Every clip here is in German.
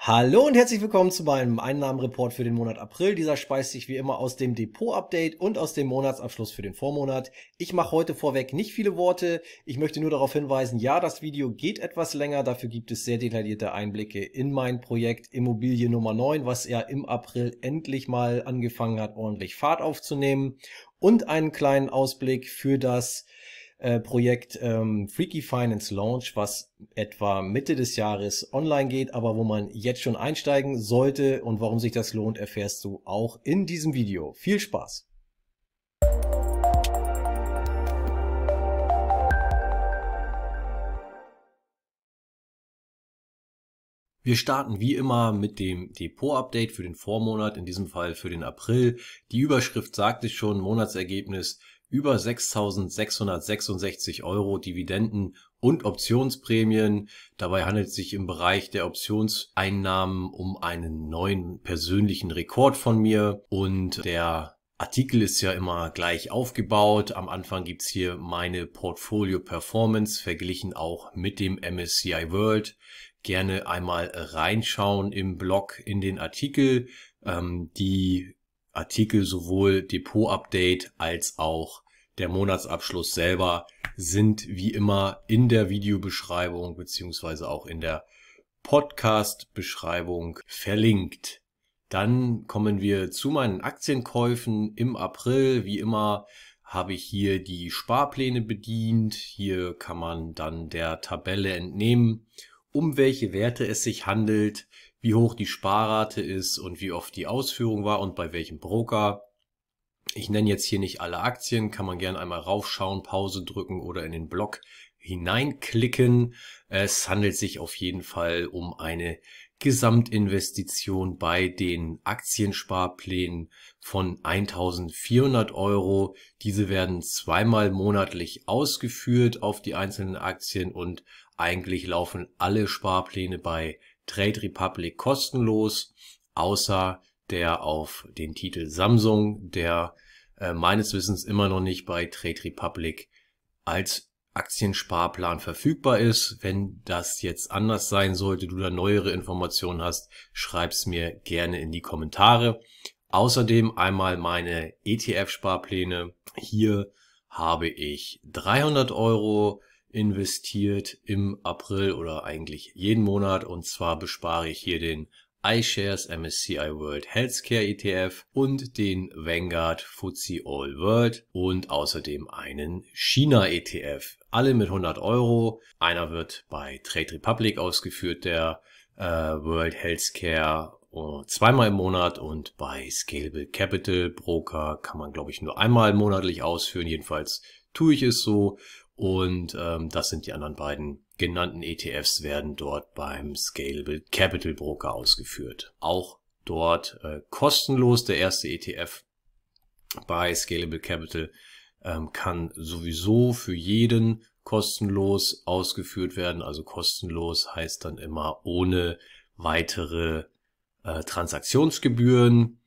Hallo und herzlich willkommen zu meinem Einnahmenreport für den Monat April. Dieser speist sich wie immer aus dem Depot-Update und aus dem Monatsabschluss für den Vormonat. Ich mache heute vorweg nicht viele Worte. Ich möchte nur darauf hinweisen, ja, das Video geht etwas länger. Dafür gibt es sehr detaillierte Einblicke in mein Projekt Immobilie Nummer 9, was ja im April endlich mal angefangen hat, ordentlich Fahrt aufzunehmen. Und einen kleinen Ausblick für das Projekt Freaky Finance Launch, was etwa Mitte des Jahres online geht, aber wo man jetzt schon einsteigen sollte, und warum sich das lohnt, erfährst du auch in diesem Video. Viel Spaß! Wir starten wie immer mit dem Depot-Update für den Vormonat, in diesem Fall für den April. Die Überschrift sagt es schon, Monatsergebnis über 6.666 Euro Dividenden und Optionsprämien. Dabei handelt es sich im Bereich der Optionseinnahmen um einen neuen persönlichen Rekord von mir. Und der Artikel ist ja immer gleich aufgebaut. Am Anfang gibt's hier meine Portfolio Performance, verglichen auch mit dem MSCI World. Gerne einmal reinschauen im Blog in den Artikel. Die Artikel, sowohl Depot-Update als auch der Monatsabschluss selber, sind wie immer in der Videobeschreibung beziehungsweise auch in der Podcast-Beschreibung verlinkt. Dann kommen wir zu meinen Aktienkäufen im April. Wie immer habe ich hier die Sparpläne bedient. Hier kann man dann der Tabelle entnehmen, um welche Werte es sich handelt, wie hoch die Sparrate ist und wie oft die Ausführung war und bei welchem Broker. Ich nenne jetzt hier nicht alle Aktien, kann man gerne einmal raufschauen, Pause drücken oder in den Blog hineinklicken. Es handelt sich auf jeden Fall um eine Gesamtinvestition bei den Aktiensparplänen von 1.400 Euro. Diese werden zweimal monatlich ausgeführt auf die einzelnen Aktien und eigentlich laufen alle Sparpläne bei Trade Republic kostenlos, außer der auf den Titel Samsung, der meines Wissens immer noch nicht bei Trade Republic als Aktiensparplan verfügbar ist. Wenn das jetzt anders sein sollte, du da neuere Informationen hast, schreib's mir gerne in die Kommentare. Außerdem einmal meine ETF-Sparpläne. Hier habe ich 300 Euro investiert im April oder eigentlich jeden Monat, und zwar bespare ich hier den iShares MSCI World Healthcare ETF und den Vanguard FTSE All World und außerdem einen China ETF. Alle mit 100 Euro. Einer wird bei Trade Republic ausgeführt, der World Healthcare, zweimal im Monat, und bei Scalable Capital Broker kann man, glaube ich, nur einmal monatlich ausführen. Jedenfalls tue ich es so. Und das sind die anderen beiden genannten ETFs, werden dort beim Scalable Capital Broker ausgeführt. Auch dort kostenlos. Der erste ETF bei Scalable Capital kann sowieso für jeden kostenlos ausgeführt werden. Also kostenlos heißt dann immer ohne weitere Transaktionsgebühren.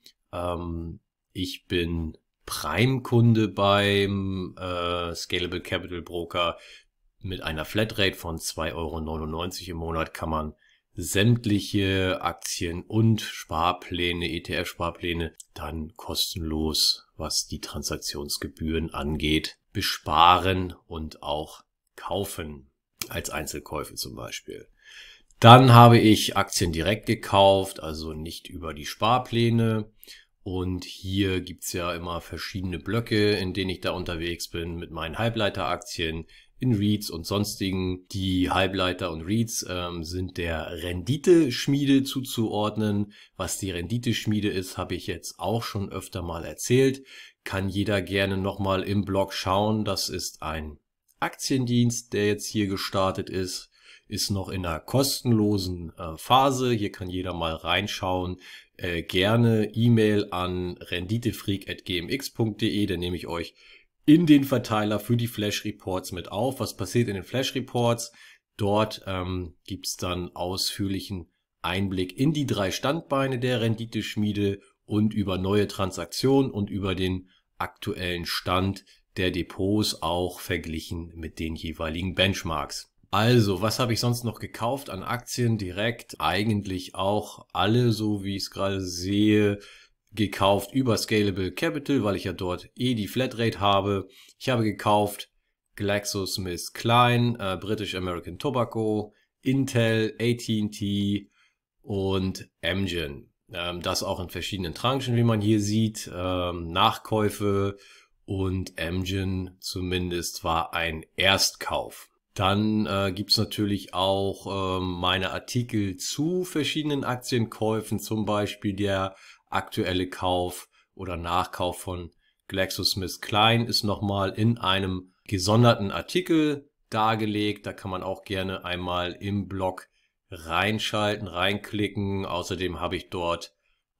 Ich bin Prime-Kunde beim Scalable Capital Broker. Mit einer Flatrate von 2,99 € im Monat kann man sämtliche Aktien und Sparpläne, ETF-Sparpläne, dann kostenlos, was die Transaktionsgebühren angeht, besparen und auch kaufen, als Einzelkäufe zum Beispiel. Dann habe ich Aktien direkt gekauft, also nicht über die Sparpläne. Und hier gibt's ja immer verschiedene Blöcke, in denen ich da unterwegs bin mit meinen Halbleiteraktien in REITs und sonstigen. Die Halbleiter und REITs sind der Renditeschmiede zuzuordnen. Was die Renditeschmiede ist, habe ich jetzt auch schon öfter mal erzählt. Kann jeder gerne nochmal im Blog schauen. Das ist ein Aktiendienst, der jetzt hier gestartet ist noch in einer kostenlosen Phase. Hier kann jeder mal reinschauen. Gerne E-Mail an renditefreak@gmx.de, dann nehme ich euch in den Verteiler für die Flash Reports mit auf. Was passiert in den Flash Reports? Dort gibt's dann ausführlichen Einblick in die 3 Standbeine der Renditeschmiede und über neue Transaktionen und über den aktuellen Stand der Depots, auch verglichen mit den jeweiligen Benchmarks. Also, was habe ich sonst noch gekauft an Aktien direkt? Eigentlich auch alle, so wie ich es gerade sehe, gekauft über Scalable Capital, weil ich ja dort die Flatrate habe. Ich habe gekauft GlaxoSmithKline, British American Tobacco, Intel, AT&T und Amgen. Das auch in verschiedenen Tranchen, wie man hier sieht. Nachkäufe und Amgen zumindest war ein Erstkauf. Dann gibt's natürlich auch meine Artikel zu verschiedenen Aktienkäufen, zum Beispiel der aktuelle Kauf oder Nachkauf von GlaxoSmithKline ist nochmal in einem gesonderten Artikel dargelegt. Da kann man auch gerne einmal im Blog reinschalten, reinklicken. Außerdem habe ich dort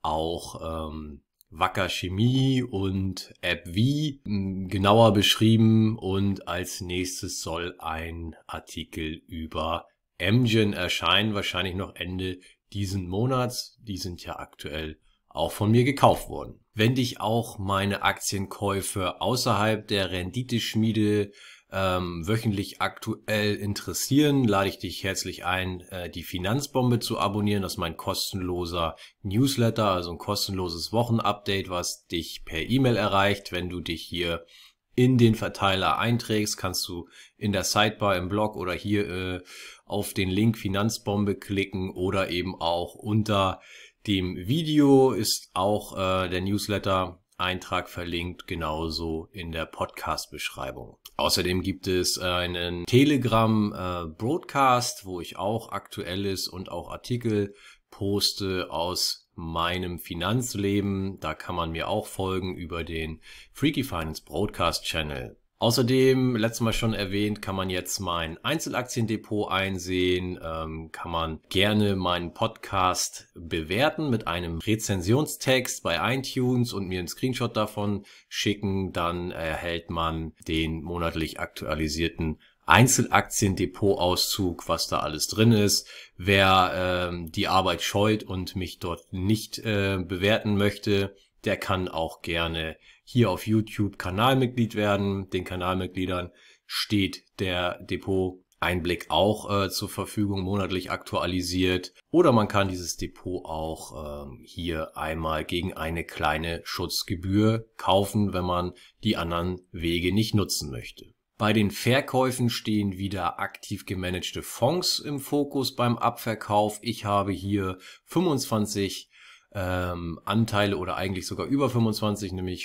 auch Wacker Chemie und AbbVie genauer beschrieben und als nächstes soll ein Artikel über Amgen erscheinen, wahrscheinlich noch Ende diesen Monats. Die sind ja aktuell auch von mir gekauft worden. Wenn dich auch meine Aktienkäufe außerhalb der Renditeschmiede wöchentlich aktuell interessieren, lade ich dich herzlich ein, die Finanzbombe zu abonnieren. Das ist mein kostenloser Newsletter, also ein kostenloses Wochenupdate, was dich per E-Mail erreicht. Wenn du dich hier in den Verteiler einträgst, kannst du in der Sidebar im Blog oder hier auf den Link Finanzbombe klicken oder eben auch unter dem Video ist auch der Newsletter-Eintrag verlinkt, genauso in der Podcast-Beschreibung. Außerdem gibt es einen Telegram-Broadcast, wo ich auch Aktuelles und auch Artikel poste aus meinem Finanzleben. Da kann man mir auch folgen über den Freaky Finance Broadcast Channel. Außerdem, letztes Mal schon erwähnt, kann man jetzt mein Einzelaktiendepot einsehen, kann man gerne meinen Podcast bewerten mit einem Rezensionstext bei iTunes und mir einen Screenshot davon schicken. Dann erhält man den monatlich aktualisierten Einzelaktiendepot-Auszug, was da alles drin ist. Wer die Arbeit scheut und mich dort nicht bewerten möchte, der kann auch gerne hier auf YouTube Kanalmitglied werden. Den Kanalmitgliedern steht der Depot-Einblick auch zur Verfügung, monatlich aktualisiert. Oder man kann dieses Depot auch hier einmal gegen eine kleine Schutzgebühr kaufen, wenn man die anderen Wege nicht nutzen möchte. Bei den Verkäufen stehen wieder aktiv gemanagte Fonds im Fokus beim Abverkauf. Ich habe hier 25 Anteile oder eigentlich sogar über 25, nämlich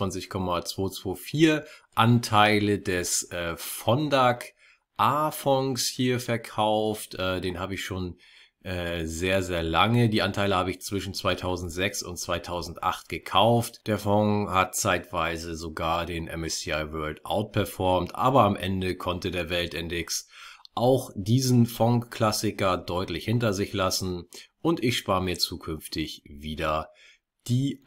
25,224 Anteile des Fondac A-Fonds hier verkauft. Den habe ich schon sehr, sehr lange. Die Anteile habe ich zwischen 2006 und 2008 gekauft. Der Fonds hat zeitweise sogar den MSCI World outperformed, aber am Ende konnte der Weltindex auch diesen Fonds-Klassiker deutlich hinter sich lassen und ich spare mir zukünftig wieder die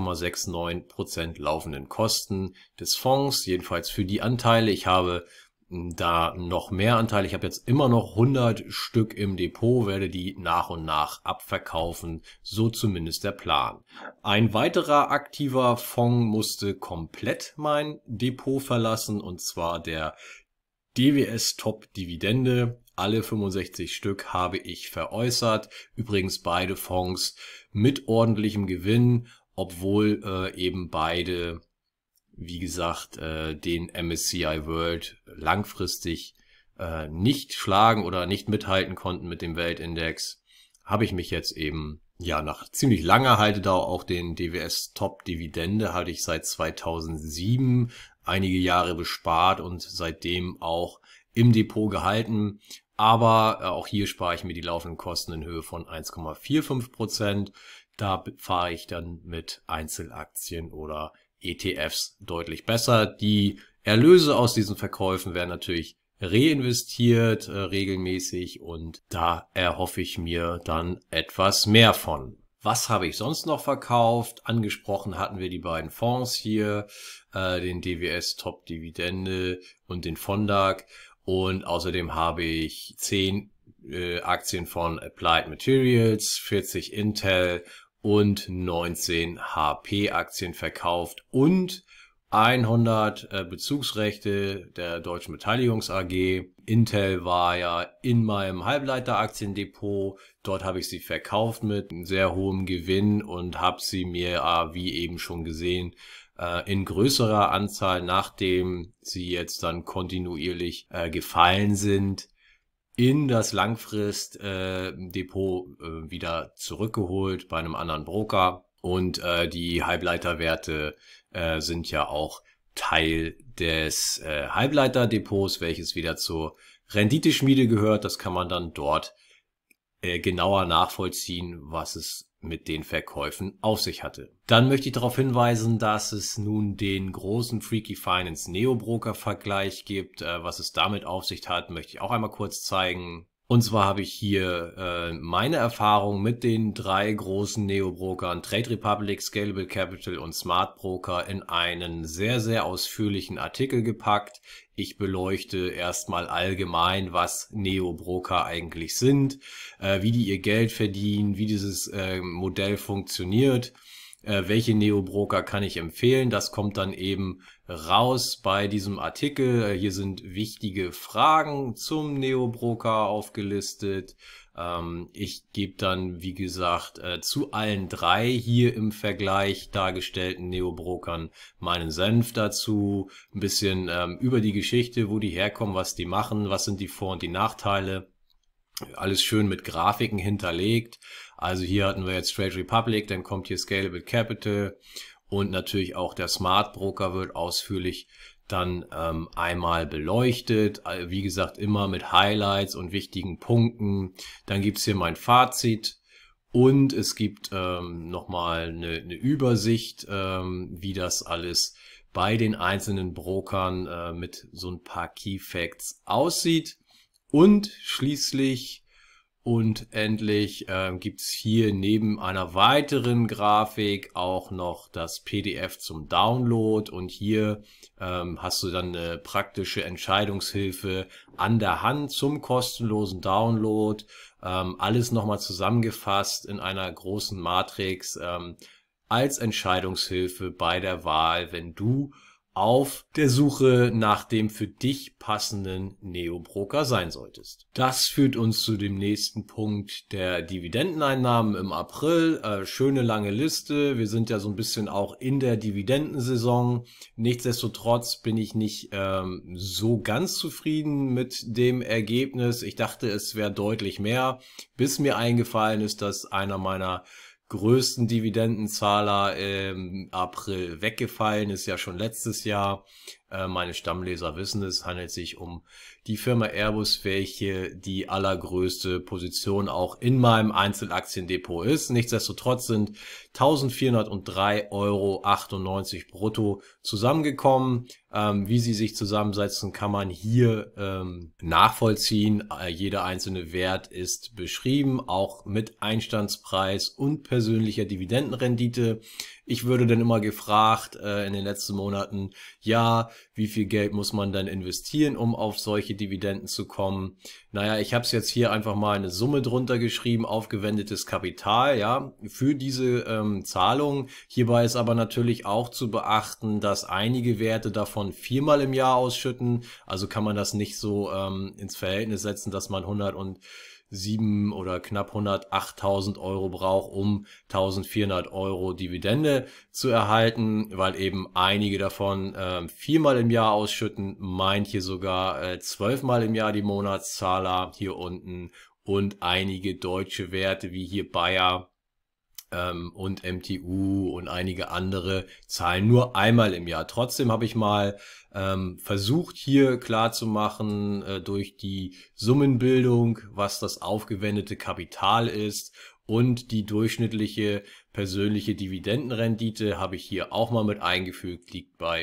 1,69% laufenden Kosten des Fonds, jedenfalls für die Anteile. Ich habe da noch mehr Anteile. Ich habe jetzt immer noch 100 Stück im Depot, werde die nach und nach abverkaufen, so zumindest der Plan. Ein weiterer aktiver Fonds musste komplett mein Depot verlassen, und zwar der DWS Top Dividende. Alle 65 Stück habe ich veräußert. Übrigens beide Fonds mit ordentlichem Gewinn, obwohl eben beide, wie gesagt, den MSCI World langfristig nicht schlagen oder nicht mithalten konnten mit dem Weltindex, habe ich mich jetzt eben, ja, nach ziemlich langer Haltedauer auch den DWS Top Dividende hatte ich seit 2007 einige Jahre bespart und seitdem auch im Depot gehalten. Aber auch hier spare ich mir die laufenden Kosten in Höhe von 1,45%. Da fahre ich dann mit Einzelaktien oder ETFs deutlich besser. Die Erlöse aus diesen Verkäufen werden natürlich reinvestiert regelmäßig und da erhoffe ich mir dann etwas mehr von. Was habe ich sonst noch verkauft? Angesprochen hatten wir die beiden Fonds hier, den DWS Top Dividende und den Fondac. Und außerdem habe ich 10 Aktien von Applied Materials, 40 Intel und 19 HP Aktien verkauft und 100 Bezugsrechte der Deutschen Beteiligungs AG. Intel war ja in meinem Halbleiteraktiendepot. Dort habe ich sie verkauft mit sehr hohem Gewinn und habe sie mir, wie eben schon gesehen, in größerer Anzahl, nachdem sie jetzt dann kontinuierlich gefallen sind, in das Langfrist-Depot wieder zurückgeholt bei einem anderen Broker. Und die Halbleiterwerte sind ja auch Teil des Halbleiterdepots, welches wieder zur Renditeschmiede gehört. Das kann man dann dort genauer nachvollziehen, was es mit den Verkäufen auf sich hatte. Dann möchte ich darauf hinweisen, dass es nun den großen Freaky Finance Neo-Broker Vergleich gibt. Was es damit auf sich hat, möchte ich auch einmal kurz zeigen. Und zwar habe ich hier meine Erfahrung mit den 3 großen Neo-Brokern Trade Republic, Scalable Capital und Smart Broker in einen sehr, sehr ausführlichen Artikel gepackt. Ich beleuchte erstmal allgemein, was Neo-Broker eigentlich sind, wie die ihr Geld verdienen, wie dieses Modell funktioniert. Welche Neo-Broker kann ich empfehlen? Das kommt dann eben raus bei diesem Artikel. Hier sind wichtige Fragen zum Neo-Broker aufgelistet. Ich gebe dann, wie gesagt, zu allen 3 hier im Vergleich dargestellten Neo-Brokern meinen Senf dazu. Ein bisschen über die Geschichte, wo die herkommen, was die machen, was sind die Vor- und die Nachteile. Alles schön mit Grafiken hinterlegt. Also hier hatten wir jetzt Trade Republic, dann kommt hier Scalable Capital und natürlich auch der Smart Broker wird ausführlich dann einmal beleuchtet. Wie gesagt, immer mit Highlights und wichtigen Punkten. Dann gibt's hier mein Fazit und es gibt nochmal eine Übersicht, wie das alles bei den einzelnen Brokern mit so ein paar Key Facts aussieht. Und schließlich und endlich gibt's hier neben einer weiteren Grafik auch noch das PDF zum Download und hier hast du dann eine praktische Entscheidungshilfe an der Hand zum kostenlosen Download. Alles nochmal zusammengefasst in einer großen Matrix als Entscheidungshilfe bei der Wahl, wenn du auf der Suche nach dem für dich passenden Neo-Broker sein solltest. Das führt uns zu dem nächsten Punkt der Dividendeneinnahmen im April. Schöne lange Liste. Wir sind ja so ein bisschen auch in der Dividendensaison. Nichtsdestotrotz bin ich nicht so ganz zufrieden mit dem Ergebnis. Ich dachte, es wäre deutlich mehr, bis mir eingefallen ist, dass einer meiner größten Dividendenzahler im April weggefallen ist, ja schon letztes Jahr. Meine Stammleser wissen es, handelt sich um die Firma Airbus, welche die allergrößte Position auch in meinem Einzelaktiendepot ist. Nichtsdestotrotz sind 1.403,98 € brutto zusammengekommen. Wie sie sich zusammensetzen, kann man hier nachvollziehen. Jeder einzelne Wert ist beschrieben, auch mit Einstandspreis und persönlicher Dividendenrendite. Ich würde dann immer gefragt in den letzten Monaten, ja, wie viel Geld muss man dann investieren, um auf solche Dividenden zu kommen? Naja, ich habe es jetzt hier einfach mal eine Summe drunter geschrieben, aufgewendetes Kapital, ja, für diese Zahlung. Hierbei ist aber natürlich auch zu beachten, dass einige Werte davon 4-mal im Jahr ausschütten. Also kann man das nicht so ins Verhältnis setzen, dass man 107 oder knapp 108.000 € braucht, um 1.400 € Dividende zu erhalten, weil eben einige davon 4-mal im Jahr ausschütten, manche sogar 12-mal im Jahr die Monatszahler hier unten und einige deutsche Werte wie hier Bayer und MTU und einige andere zahlen nur einmal im Jahr. Trotzdem habe ich mal versucht hier klar zu machen durch die Summenbildung, was das aufgewendete Kapital ist und die durchschnittliche persönliche Dividendenrendite habe ich hier auch mal mit eingefügt, liegt bei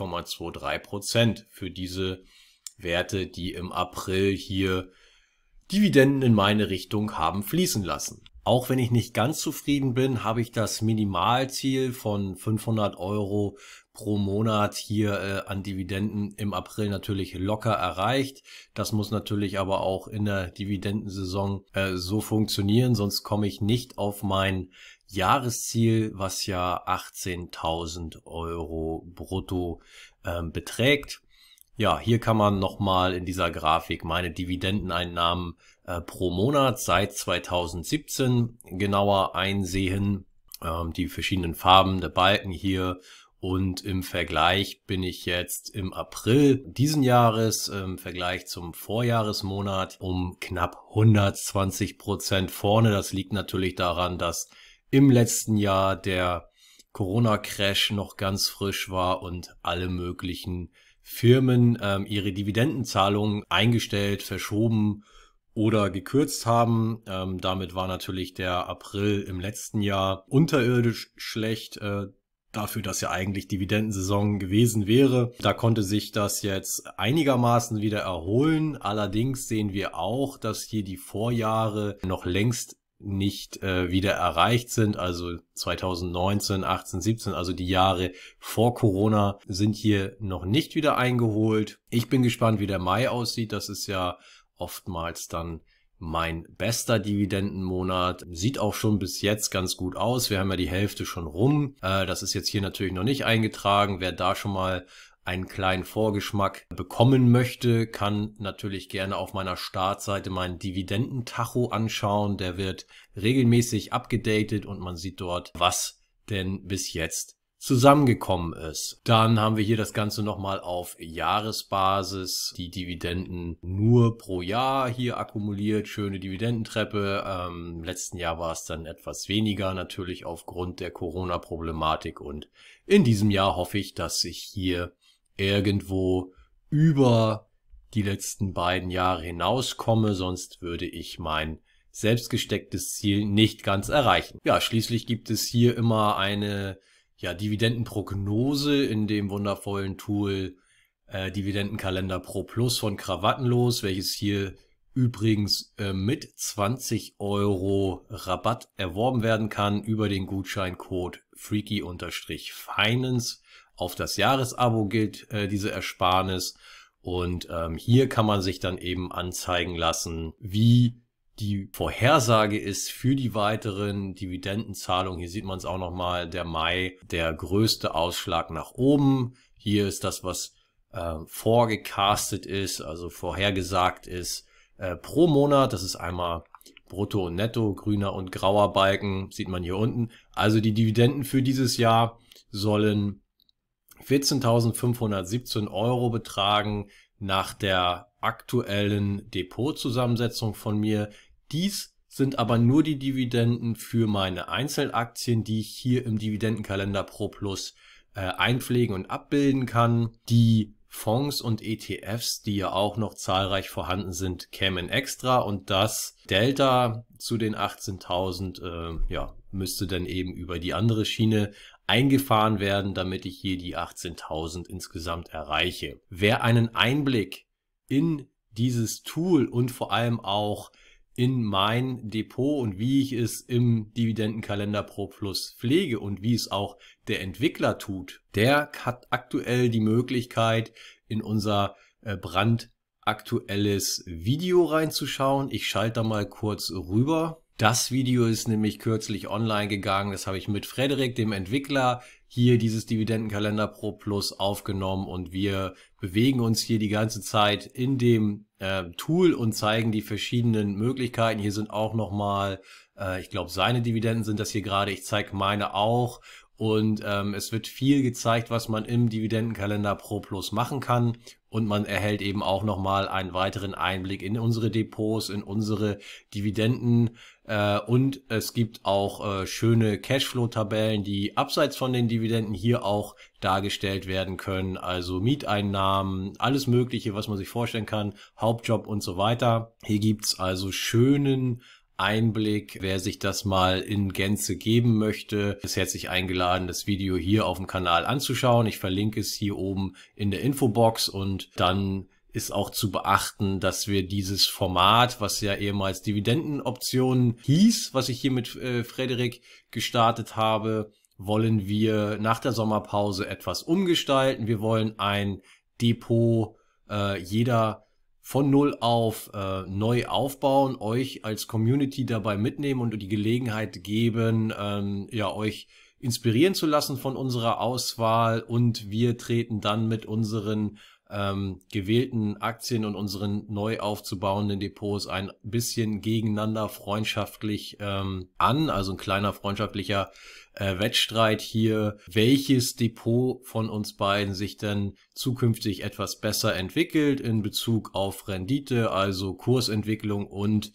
4,23% für diese Werte, die im April hier Dividenden in meine Richtung haben fließen lassen. Auch wenn ich nicht ganz zufrieden bin, habe ich das Minimalziel von 500 € pro Monat hier an Dividenden im April natürlich locker erreicht. Das muss natürlich aber auch in der Dividendensaison so funktionieren, sonst komme ich nicht auf mein Jahresziel, was ja 18.000 € brutto beträgt. Ja, hier kann man nochmal in dieser Grafik meine Dividendeneinnahmen pro Monat seit 2017 genauer einsehen. Die verschiedenen Farben der Balken hier. Und im Vergleich bin ich jetzt im April diesen Jahres im Vergleich zum Vorjahresmonat um knapp 120% vorne. Das liegt natürlich daran, dass im letzten Jahr der Corona-Crash noch ganz frisch war und alle möglichen Firmen ihre Dividendenzahlungen eingestellt, verschoben oder gekürzt haben. Damit war natürlich der April im letzten Jahr unterirdisch schlecht, dafür, dass ja eigentlich Dividendensaison gewesen wäre. Da konnte sich das jetzt einigermaßen wieder erholen. Allerdings sehen wir auch, dass hier die Vorjahre noch längst nicht wieder erreicht sind. Also 2019, 18, 17, also die Jahre vor Corona sind hier noch nicht wieder eingeholt. Ich bin gespannt, wie der Mai aussieht. Das ist ja oftmals dann mein bester Dividendenmonat. Sieht auch schon bis jetzt ganz gut aus. Wir haben ja die Hälfte schon rum. Das ist jetzt hier natürlich noch nicht eingetragen. Wer da schon mal einen kleinen Vorgeschmack bekommen möchte, kann natürlich gerne auf meiner Startseite meinen Dividendentacho anschauen. Der wird regelmäßig abgedatet und man sieht dort, was denn bis jetzt zusammengekommen ist. Dann haben wir hier das Ganze nochmal auf Jahresbasis, die Dividenden nur pro Jahr hier akkumuliert, schöne Dividendentreppe. Im letzten Jahr war es dann etwas weniger, natürlich aufgrund der Corona-Problematik, und in diesem Jahr hoffe ich, dass ich hier irgendwo über die letzten beiden Jahre hinauskomme, sonst würde ich mein selbst gestecktes Ziel nicht ganz erreichen. Ja, schließlich gibt es hier immer eine Dividendenprognose in dem wundervollen Tool Dividendenkalender Pro Plus von Krawattenlos, welches hier übrigens mit 20 € Rabatt erworben werden kann über den Gutscheincode freaky_finance. Auf das Jahresabo gilt diese Ersparnis, und hier kann man sich dann eben anzeigen lassen, wie die Vorhersage ist für die weiteren Dividendenzahlungen. Hier sieht man es auch nochmal, der Mai, der größte Ausschlag nach oben. Hier ist das, was vorgecastet ist, also vorhergesagt ist, pro Monat. Das ist einmal Brutto und Netto, grüner und grauer Balken, sieht man hier unten. Also die Dividenden für dieses Jahr sollen 14.517 € betragen nach der aktuellen Depotzusammensetzung von mir. Dies sind aber nur die Dividenden für meine Einzelaktien, die ich hier im Dividendenkalender Pro Plus einpflegen und abbilden kann. Die Fonds und ETFs, die ja auch noch zahlreich vorhanden sind, kämen extra, und das Delta zu den 18.000 müsste dann eben über die andere Schiene eingefahren werden, damit ich hier die 18.000 insgesamt erreiche. Wer einen Einblick in dieses Tool und vor allem auch in mein Depot und wie ich es im Dividendenkalender Pro Plus pflege und wie es auch der Entwickler tut, der hat aktuell die Möglichkeit, in unser brandaktuelles Video reinzuschauen. Ich schalte da mal kurz rüber. Das Video ist nämlich kürzlich online gegangen. Das habe ich mit Frederik, dem Entwickler, hier dieses Dividendenkalender Pro Plus aufgenommen, und wir bewegen uns hier die ganze Zeit in dem Tool und zeigen die verschiedenen Möglichkeiten. Hier sind auch nochmal, ich glaube seine Dividenden sind das hier gerade, ich zeige meine auch, und es wird viel gezeigt, was man im Dividendenkalender Pro Plus machen kann, und man erhält eben auch nochmal einen weiteren Einblick in unsere Depots, in unsere Dividenden, und es gibt auch schöne Cashflow-Tabellen, die abseits von den Dividenden hier auch dargestellt werden können, also Mieteinnahmen, alles Mögliche, was man sich vorstellen kann, Hauptjob und so weiter. Hier gibt's also schönen Einblick. Wer sich das mal in Gänze geben möchte, ist herzlich eingeladen, das Video hier auf dem Kanal anzuschauen. Ich verlinke es hier oben in der Infobox, und dann ist auch zu beachten, dass wir dieses Format, was ja ehemals Dividendenoptionen hieß, was ich hier mit Frederik gestartet habe, wollen wir nach der Sommerpause etwas umgestalten. Wir wollen ein Depot jeder von null auf neu aufbauen, euch als Community dabei mitnehmen und die Gelegenheit geben, ja, euch inspirieren zu lassen von unserer Auswahl, und wir treten dann mit unseren gewählten Aktien und unseren neu aufzubauenden Depots ein bisschen gegeneinander freundschaftlich an, also ein kleiner freundschaftlicher Wettstreit hier, welches Depot von uns beiden sich denn zukünftig etwas besser entwickelt in Bezug auf Rendite, also Kursentwicklung und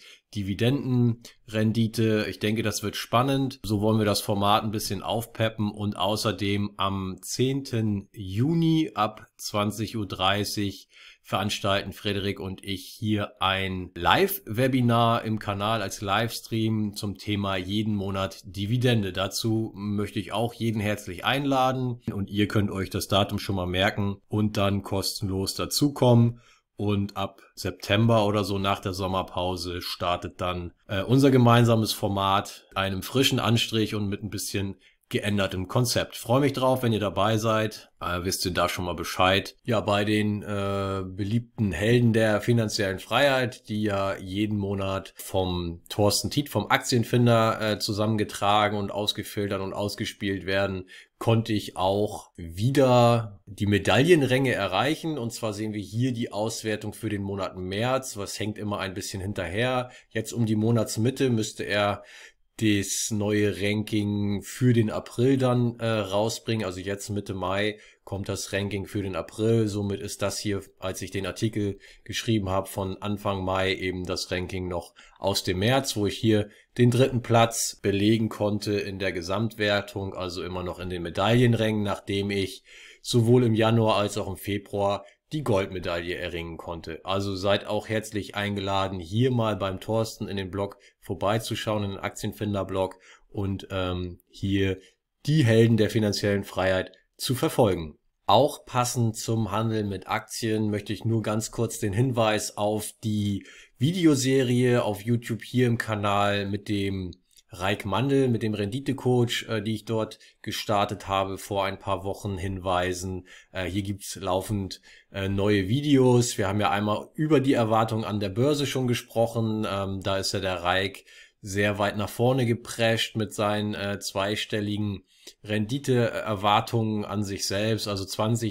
Dividendenrendite. Ich denke, das wird spannend. So wollen wir das Format ein bisschen aufpeppen, und außerdem am 10. Juni ab 20:30 Uhr veranstalten Frederik und ich hier ein Live-Webinar im Kanal als Livestream zum Thema jeden Monat Dividende. Dazu möchte ich auch jeden herzlich einladen, und ihr könnt euch das Datum schon mal merken und dann kostenlos dazukommen. Und ab September oder so nach der Sommerpause startet dann unser gemeinsames Format, einem frischen Anstrich und mit ein bisschen geändertem Konzept. Freue mich drauf, wenn ihr dabei seid. Wisst ihr da schon mal Bescheid. Ja, bei den beliebten Helden der finanziellen Freiheit, die ja jeden Monat vom Thorsten Tiet, vom Aktienfinder zusammengetragen und ausgefiltert und ausgespielt werden, konnte ich auch wieder die Medaillenränge erreichen. Und zwar sehen wir hier die Auswertung für den Monat März. Was hängt immer ein bisschen hinterher. Jetzt um die Monatsmitte müsste er das neue Ranking für den April dann rausbringen. Also jetzt Mitte Mai kommt das Ranking für den April. Somit ist das hier, als ich den Artikel geschrieben habe, von Anfang Mai eben das Ranking noch aus dem März, wo ich hier den 3. Platz belegen konnte in der Gesamtwertung, also immer noch in den Medaillenrängen, nachdem ich sowohl im Januar als auch im Februar die Goldmedaille erringen konnte. Also seid auch herzlich eingeladen, hier mal beim Thorsten in den Blog vorbeizuschauen, in den Aktienfinder-Blog, und hier die Helden der finanziellen Freiheit zu verfolgen. Auch passend zum Handel mit Aktien möchte ich nur ganz kurz den Hinweis auf die Videoserie auf YouTube hier im Kanal mit dem Raik Mandl, mit dem Renditecoach, die ich dort gestartet habe vor ein paar Wochen, hinweisen. Hier gibt's laufend neue Videos. Wir haben ja einmal über die Erwartungen an der Börse schon gesprochen. Da ist ja der Raik sehr weit nach vorne geprescht mit seinen zweistelligen Renditeerwartungen an sich selbst. Also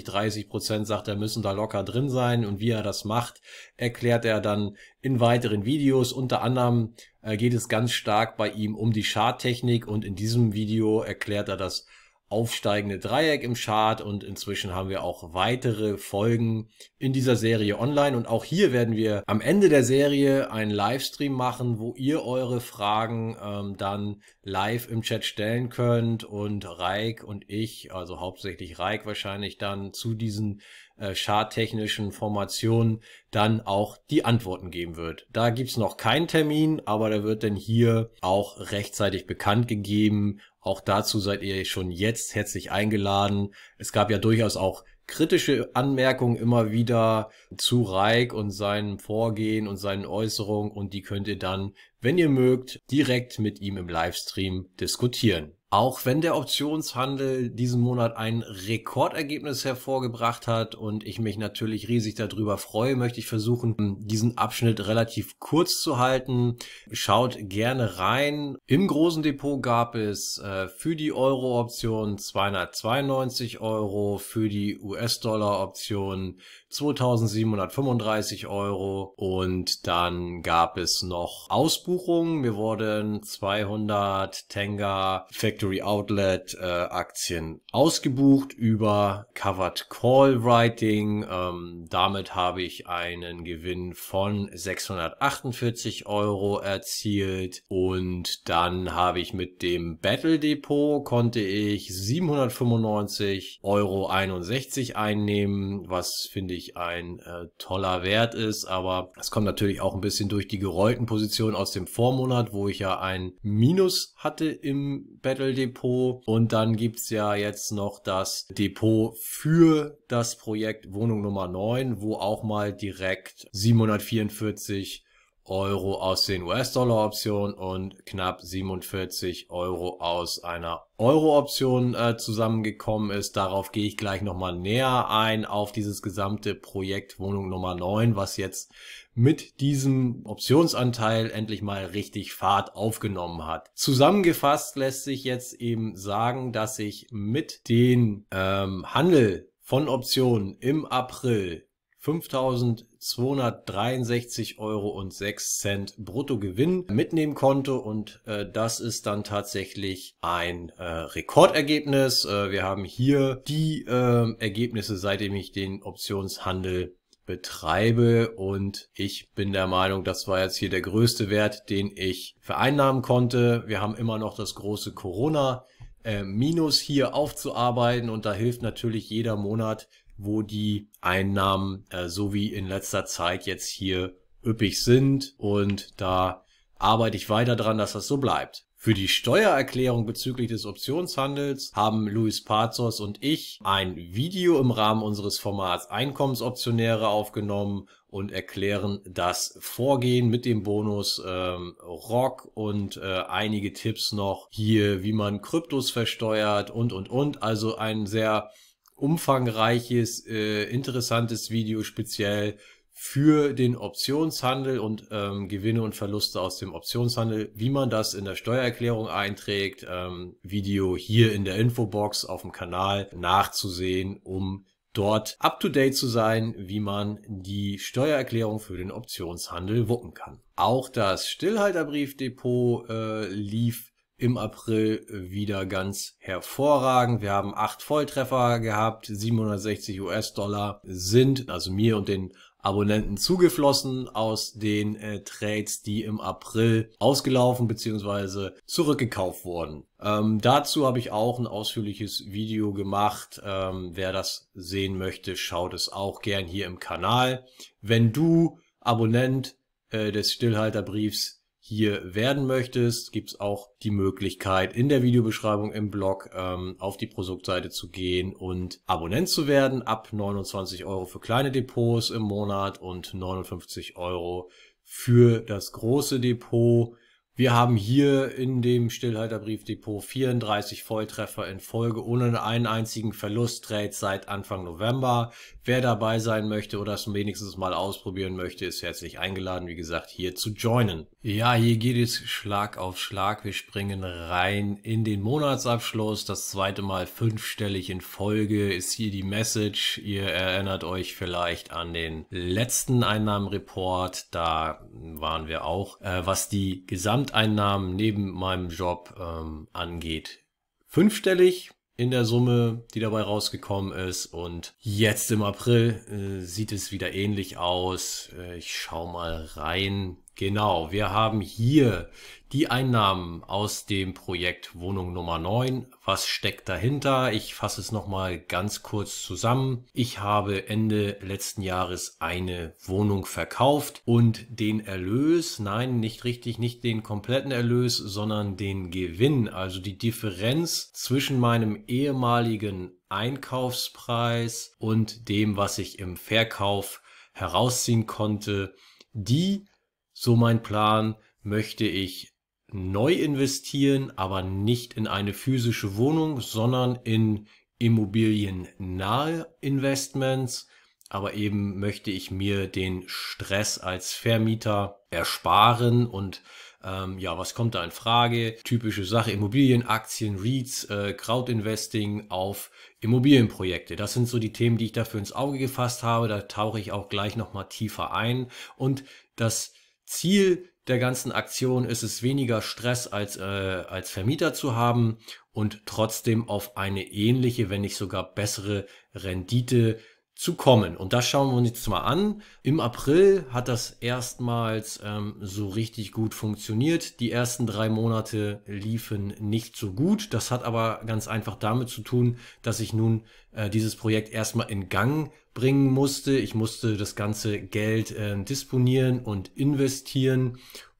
20-30% sagt er, müssen da locker drin sein. Und wie er das macht, erklärt er dann in weiteren Videos. Unter anderem geht es ganz stark bei ihm um die Charttechnik, und in diesem Video erklärt er das aufsteigende Dreieck im Chart, und inzwischen haben wir auch weitere Folgen in dieser Serie online, und auch hier werden wir am Ende der Serie einen Livestream machen, wo ihr eure Fragen dann live im Chat stellen könnt, und Raik und ich, also hauptsächlich Raik wahrscheinlich, dann zu diesen charttechnischen Formationen dann auch die Antworten geben wird. Da gibt's noch keinen Termin, aber der wird dann hier auch rechtzeitig bekannt gegeben. Auch dazu seid ihr schon jetzt herzlich eingeladen. Es gab ja durchaus auch kritische Anmerkungen immer wieder zu Raik und seinem Vorgehen und seinen Äußerungen, und die könnt ihr dann, wenn ihr mögt, direkt mit ihm im Livestream diskutieren. Auch wenn der Optionshandel diesen Monat ein Rekordergebnis hervorgebracht hat und ich mich natürlich riesig darüber freue, möchte ich versuchen, diesen Abschnitt relativ kurz zu halten. Schaut gerne rein. Im großen Depot gab es für die Euro-Option 292 €, für die US-Dollar-Option 2.735 € und dann gab es noch Ausbuchungen. Mir wurden 200 Tenga Factory Outlet Aktien ausgebucht über Covered Call Writing. Damit habe ich einen Gewinn von 648 € erzielt, und dann habe ich mit dem Battle Depot konnte ich 795,61 € einnehmen, was finde ich ein toller Wert ist, aber es kommt natürlich auch ein bisschen durch die gerollten Positionen aus dem Vormonat, wo ich ja ein Minus hatte im Battle Depot und dann gibt's ja jetzt noch das Depot für das Projekt Wohnung Nummer 9, wo auch mal direkt 744 Euro aus den US-Dollar-Optionen und knapp 47 Euro aus einer Euro-Option zusammengekommen ist. Darauf gehe ich gleich nochmal näher ein, auf dieses gesamte Projekt Wohnung Nummer 9, was jetzt mit diesem Optionsanteil endlich mal richtig Fahrt aufgenommen hat. Zusammengefasst lässt sich jetzt eben sagen, dass ich mit dem Handel von Optionen im April 5.263,06 Euro Bruttogewinn mitnehmen konnte und das ist dann tatsächlich ein Rekordergebnis. Wir haben hier die Ergebnisse, seitdem ich den Optionshandel betreibe und ich bin der Meinung, das war jetzt hier der größte Wert, den ich vereinnahmen konnte. Wir haben immer noch das große Corona-Minus hier aufzuarbeiten und da hilft natürlich jeder Monat, wo die Einnahmen so wie in letzter Zeit jetzt hier üppig sind und da arbeite ich weiter dran, dass das so bleibt. Für die Steuererklärung bezüglich des Optionshandels haben Luis Pazos und ich ein Video im Rahmen unseres Formats Einkommensoptionäre aufgenommen und erklären das Vorgehen mit dem Bonus ROC und einige Tipps noch hier, wie man Kryptos versteuert und. Also ein sehr umfangreiches, interessantes Video speziell für den Optionshandel und Gewinne und Verluste aus dem Optionshandel, wie man das in der Steuererklärung einträgt. Video hier in der Infobox auf dem Kanal nachzusehen, um dort up-to-date zu sein, wie man die Steuererklärung für den Optionshandel wuppen kann. Auch das Stillhalterbriefdepot lief im April wieder ganz hervorragend. Wir haben 8 Volltreffer gehabt, 760 US-Dollar sind also mir und den Abonnenten zugeflossen aus den Trades, die im April ausgelaufen bzw. zurückgekauft wurden. Dazu habe ich auch ein ausführliches Video gemacht. Wer das sehen möchte, schaut es auch gern hier im Kanal. Wenn du Abonnent des Stillhalterbriefs hier werden möchtest, gibt es auch die Möglichkeit in der Videobeschreibung im Blog auf die Produktseite zu gehen und Abonnent zu werden. Ab 29 Euro für kleine Depots im Monat und 59 Euro für das große Depot. Wir haben hier in dem Stillhalterbriefdepot 34 Volltreffer in Folge ohne einen einzigen Verlusttrade seit Anfang November. Wer dabei sein möchte oder es wenigstens mal ausprobieren möchte, ist herzlich eingeladen, wie gesagt, hier zu joinen. Ja, hier geht es Schlag auf Schlag. Wir springen rein in den Monatsabschluss. Das zweite Mal 5-stellig in Folge ist hier die Message. Ihr erinnert euch vielleicht an den letzten Einnahmenreport. Da waren wir auch, was die Gesamteinnahmen neben meinem Job angeht, 5-stellig in der Summe, die dabei rausgekommen ist. Und jetzt im April sieht es wieder ähnlich aus. Ich schau mal rein. Genau, wir haben hier die Einnahmen aus dem Projekt Wohnung Nummer 9. Was steckt dahinter? Ich fasse es nochmal ganz kurz zusammen. Ich habe Ende letzten Jahres eine Wohnung verkauft und den Erlös, nein, nicht richtig, nicht den kompletten Erlös, sondern den Gewinn, also die Differenz zwischen meinem ehemaligen Einkaufspreis und dem, was ich im Verkauf herausziehen konnte, die, so mein Plan, möchte ich neu investieren, aber nicht in eine physische Wohnung, sondern in immobiliennahe Investments. Aber eben möchte ich mir den Stress als Vermieter ersparen und ja, was kommt da in Frage? Typische Sache, Immobilien, Aktien, REITs, Crowdinvesting auf Immobilienprojekte. Das sind so die Themen, die ich dafür ins Auge gefasst habe. Da tauche ich auch gleich nochmal tiefer ein. Und das Ziel der ganzen Aktion ist es, weniger Stress als Vermieter zu haben und trotzdem auf eine ähnliche, wenn nicht sogar bessere Rendite zu kommen. Und das schauen wir uns jetzt mal an. Im April hat das erstmals so richtig gut funktioniert. Die ersten 3 Monate liefen nicht so gut. Das hat aber ganz einfach damit zu tun, dass ich nun dieses Projekt erstmal in Gang bringen musste. Ich musste das ganze Geld disponieren und investieren.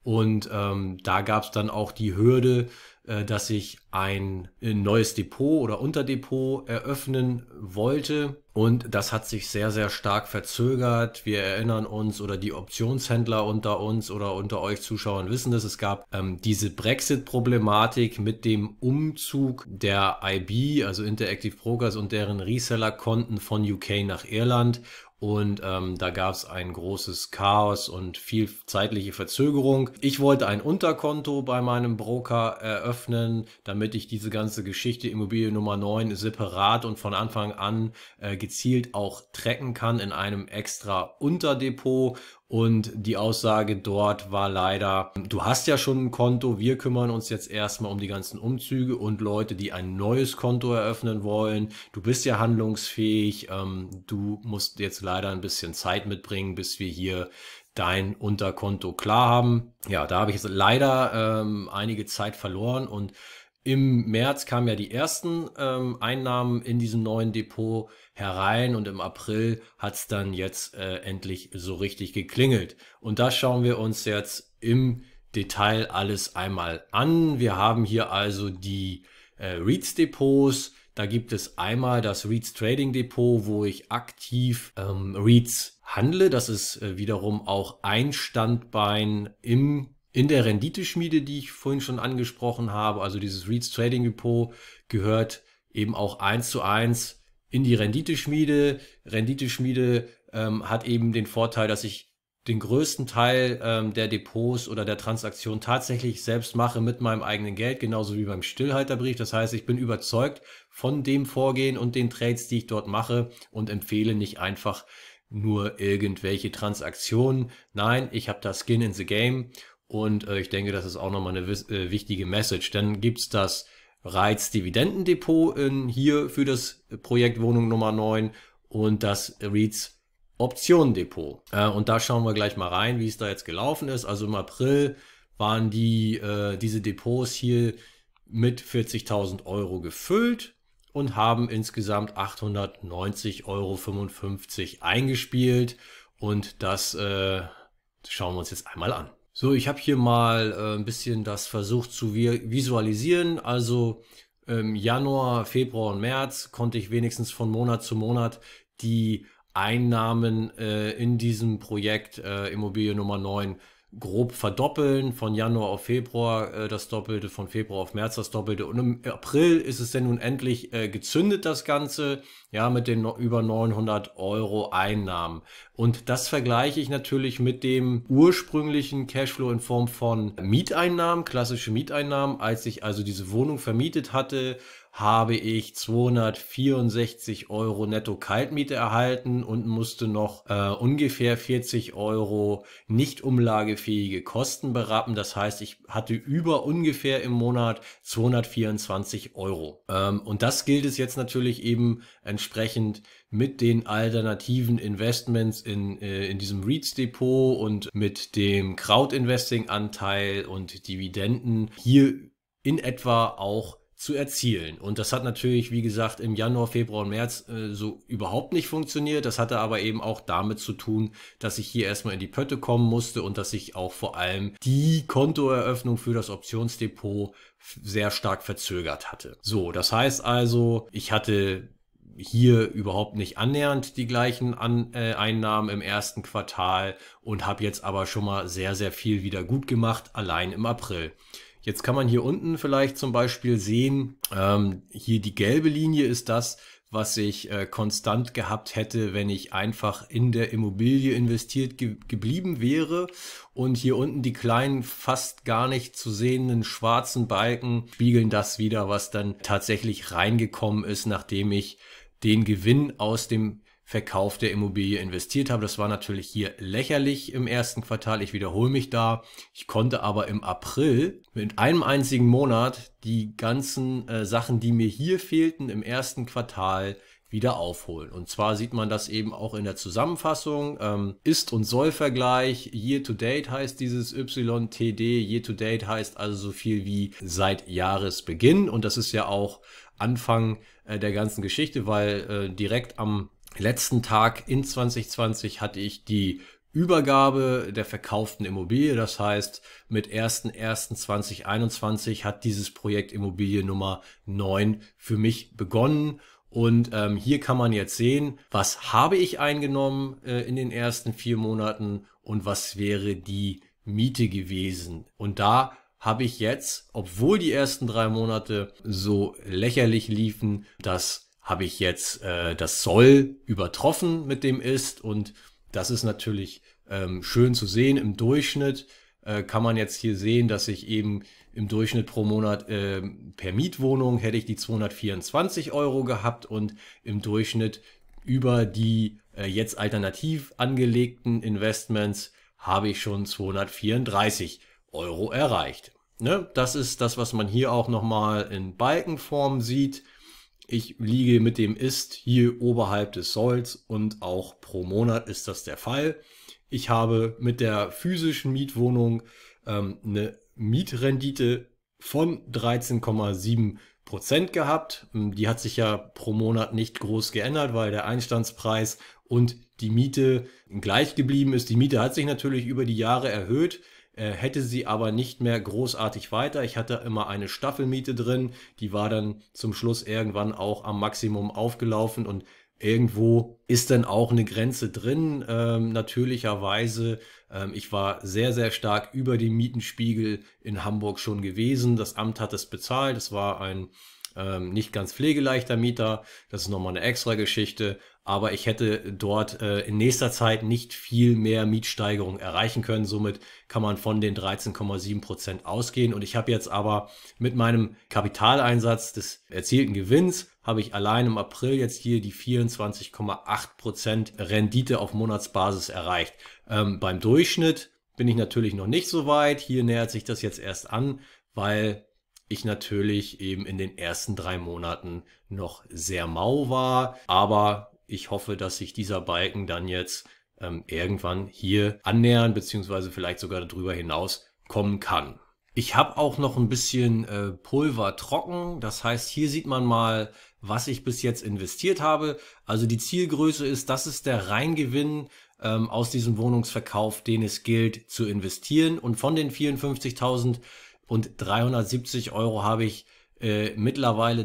Und da gab es dann auch die Hürde, dass ich ein neues Depot oder Unterdepot eröffnen wollte. Und das hat sich sehr, sehr stark verzögert. Wir erinnern uns, oder die Optionshändler unter uns oder unter euch Zuschauern wissen das, es gab diese Brexit-Problematik mit dem Umzug der IB, also Interactive Brokers, und deren Reseller-Konten von UK nach Irland. Und da gab es ein großes Chaos und viel zeitliche Verzögerung. Ich wollte ein Unterkonto bei meinem Broker eröffnen, damit ich diese ganze Geschichte Immobilie Nummer 9 separat und von Anfang an gezielt auch tracken kann in einem extra Unterdepot. Und die Aussage dort war leider: Du hast ja schon ein Konto, wir kümmern uns jetzt erstmal um die ganzen Umzüge und Leute, die ein neues Konto eröffnen wollen. Du bist ja handlungsfähig, du musst jetzt leider ein bisschen Zeit mitbringen, bis wir hier dein Unterkonto klar haben. Ja, da habe ich jetzt leider einige Zeit verloren, und im März kamen ja die ersten Einnahmen in diesem neuen Depot herein, und im April hat es dann jetzt endlich so richtig geklingelt. Und das schauen wir uns jetzt im Detail alles einmal an. Wir haben hier also die REITs Depots. Da gibt es einmal das REITs Trading Depot, wo ich aktiv REITs handle. Das ist wiederum auch ein Standbein in der Renditeschmiede, die ich vorhin schon angesprochen habe. Also dieses REITs Trading Depot gehört eben auch 1:1 in die Renditeschmiede. Renditeschmiede hat eben den Vorteil, dass ich den größten Teil der Depots oder der Transaktion tatsächlich selbst mache mit meinem eigenen Geld, genauso wie beim Stillhalterbrief. Das heißt, ich bin überzeugt von dem Vorgehen und den Trades, die ich dort mache, und empfehle nicht einfach nur irgendwelche Transaktionen. Nein, ich habe da Skin in the Game, und ich denke, das ist auch nochmal eine wichtige Message. Dann gibt's das REITs Dividendendepot hier für das Projekt Wohnung Nummer 9 und das REITs Option-Depot. Und da schauen wir gleich mal rein, wie es da jetzt gelaufen ist. Also im April waren diese Depots hier mit 40.000 Euro gefüllt und haben insgesamt 890,55 Euro eingespielt. Und das schauen wir uns jetzt einmal an. So, ich habe hier mal ein bisschen das versucht zu visualisieren. Also Januar, Februar und März konnte ich wenigstens von Monat zu Monat die Einnahmen in diesem Projekt Immobilie Nummer 9 grob verdoppeln. Von Januar auf Februar das Doppelte, von Februar auf März das Doppelte. Und im April ist es denn nun endlich gezündet, das Ganze, ja, mit den über 900 Euro Einnahmen. Und das vergleiche ich natürlich mit dem ursprünglichen Cashflow in Form von Mieteinnahmen, klassische Mieteinnahmen. Als ich also diese Wohnung vermietet hatte, habe ich 264 Euro netto Kaltmiete erhalten und musste noch ungefähr 40 Euro nicht umlagefähige Kosten berappen. Das heißt, ich hatte über ungefähr im Monat 224 Euro. Und das gilt es jetzt natürlich eben entsprechend mit den alternativen Investments in diesem REITs Depot und mit dem Crowd-Investing-Anteil und Dividenden hier in etwa auch zu erzielen. Und das hat natürlich, wie gesagt, im Januar, Februar und März so überhaupt nicht funktioniert. Das hatte aber eben auch damit zu tun, dass ich hier erstmal in die Pötte kommen musste und dass ich auch vor allem die Kontoeröffnung für das Optionsdepot sehr stark verzögert hatte. So, das heißt also, ich hatte hier überhaupt nicht annähernd die gleichen Einnahmen im ersten Quartal und habe jetzt aber schon mal sehr, sehr viel wieder gut gemacht, allein im April. Jetzt kann man hier unten vielleicht zum Beispiel sehen, hier die gelbe Linie ist das, was ich konstant gehabt hätte, wenn ich einfach in der Immobilie investiert geblieben wäre. Und hier unten die kleinen, fast gar nicht zu sehenden schwarzen Balken spiegeln das wider, was dann tatsächlich reingekommen ist, nachdem ich den Gewinn aus dem Verkauf der Immobilie investiert habe. Das war natürlich hier lächerlich im ersten Quartal. Ich wiederhole mich da. Ich konnte aber im April mit einem einzigen Monat die ganzen Sachen, die mir hier fehlten im ersten Quartal, wieder aufholen. Und zwar sieht man das eben auch in der Zusammenfassung. Ist- und Soll-Vergleich. Year to Date heißt dieses YTD. Year to Date heißt also so viel wie seit Jahresbeginn. Und das ist ja auch Anfang der ganzen Geschichte, weil direkt am letzten Tag in 2020 hatte ich die Übergabe der verkauften Immobilie. Das heißt, mit 1.1.2021 hat dieses Projekt Immobilie Nummer 9 für mich begonnen. Und hier kann man jetzt sehen, was habe ich eingenommen in den ersten 4 Monaten und was wäre die Miete gewesen. Und da habe ich jetzt, obwohl die ersten 3 Monate so lächerlich liefen, das habe ich jetzt das Soll übertroffen mit dem Ist, und das ist natürlich schön zu sehen. Im Durchschnitt kann man jetzt hier sehen, dass ich eben im Durchschnitt pro Monat per Mietwohnung hätte ich die 224 Euro gehabt und im Durchschnitt über die jetzt alternativ angelegten Investments habe ich schon 234 Euro erreicht. Ne? Das ist das, was man hier auch nochmal in Balkenform sieht. Ich liege mit dem Ist hier oberhalb des Solls und auch pro Monat ist das der Fall. Ich habe mit der physischen Mietwohnung eine Mietrendite von 13,7% gehabt. Die hat sich ja pro Monat nicht groß geändert, weil der Einstandspreis und die Miete gleich geblieben ist. Die Miete hat sich natürlich über die Jahre erhöht, hätte sie aber nicht mehr großartig weiter. Ich hatte immer eine Staffelmiete drin, die war dann zum Schluss irgendwann auch am Maximum aufgelaufen und irgendwo ist dann auch eine Grenze drin, natürlicherweise. Ich war sehr, sehr stark über dem Mietenspiegel in Hamburg schon gewesen. Das Amt hat es bezahlt. Es war ein nicht ganz pflegeleichter Mieter. Das ist nochmal eine extra Geschichte. Aber ich hätte dort in nächster Zeit nicht viel mehr Mietsteigerung erreichen können. Somit kann man von den 13,7% ausgehen. Und ich habe jetzt aber mit meinem Kapitaleinsatz des erzielten Gewinns, habe ich allein im April jetzt hier die 24,8% Rendite auf Monatsbasis erreicht. Beim Durchschnitt bin ich natürlich noch nicht so weit. Hier nähert sich das jetzt erst an, weil ich natürlich eben in den ersten 3 Monaten noch sehr mau war. Aber ich hoffe, dass sich dieser Balken dann jetzt irgendwann hier annähern, beziehungsweise vielleicht sogar darüber hinaus kommen kann. Ich habe auch noch ein bisschen Pulver trocken. Das heißt, hier sieht man mal, was ich bis jetzt investiert habe. Also die Zielgröße ist, das ist der Reingewinn aus diesem Wohnungsverkauf, den es gilt zu investieren. Und von den 54.370 Euro habe ich mittlerweile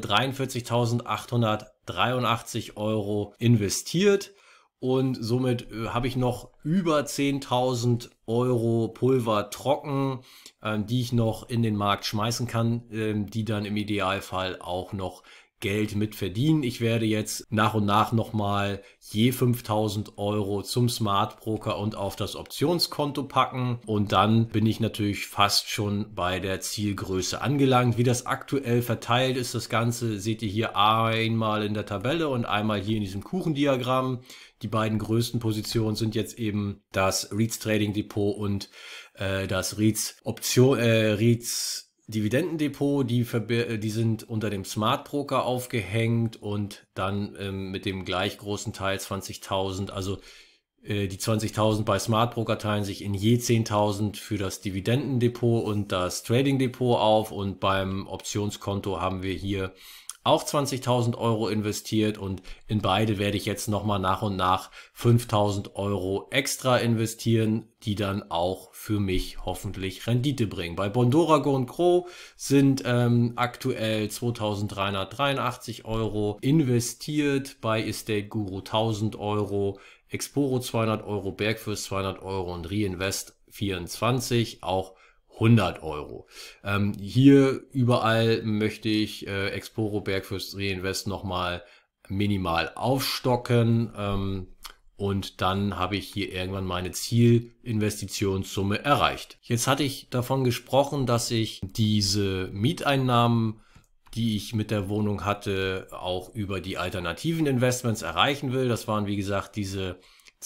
43.883 Euro investiert. Und somit habe ich noch über 10.000 Euro Pulver trocken, die ich noch in den Markt schmeißen kann, die dann im Idealfall auch noch Geld mit verdienen. Ich werde jetzt nach und nach nochmal je 5.000 Euro zum Smart Broker und auf das Optionskonto packen. Und dann bin ich natürlich fast schon bei der Zielgröße angelangt. Wie das aktuell verteilt ist, das Ganze seht ihr hier einmal in der Tabelle und einmal hier in diesem Kuchendiagramm. Die beiden größten Positionen sind jetzt eben das REITs Trading Depot und das REITs Dividendendepot, die sind unter dem Smart Broker aufgehängt und dann mit dem gleich großen Teil 20.000, also die 20.000 bei Smart Broker teilen sich in je 10.000 für das Dividendendepot und das Trading Depot auf, und beim Optionskonto haben wir hier auch 20.000 Euro investiert, und in beide werde ich jetzt nochmal nach und nach 5.000 Euro extra investieren, die dann auch für mich hoffentlich Rendite bringen. Bei Bondora Go & Grow sind aktuell 2.383 Euro investiert, bei Estate Guru 1.000 Euro, Exporo 200 Euro, Bergfürst 200 Euro und Reinvest 24 auch 100 Euro. Hier überall möchte ich Exporo, Bergfürst, Reinvest nochmal minimal aufstocken, und dann habe ich hier irgendwann meine Zielinvestitionssumme erreicht. Jetzt hatte ich davon gesprochen, dass ich diese Mieteinnahmen, die ich mit der Wohnung hatte, auch über die alternativen Investments erreichen will. Das waren, wie gesagt, diese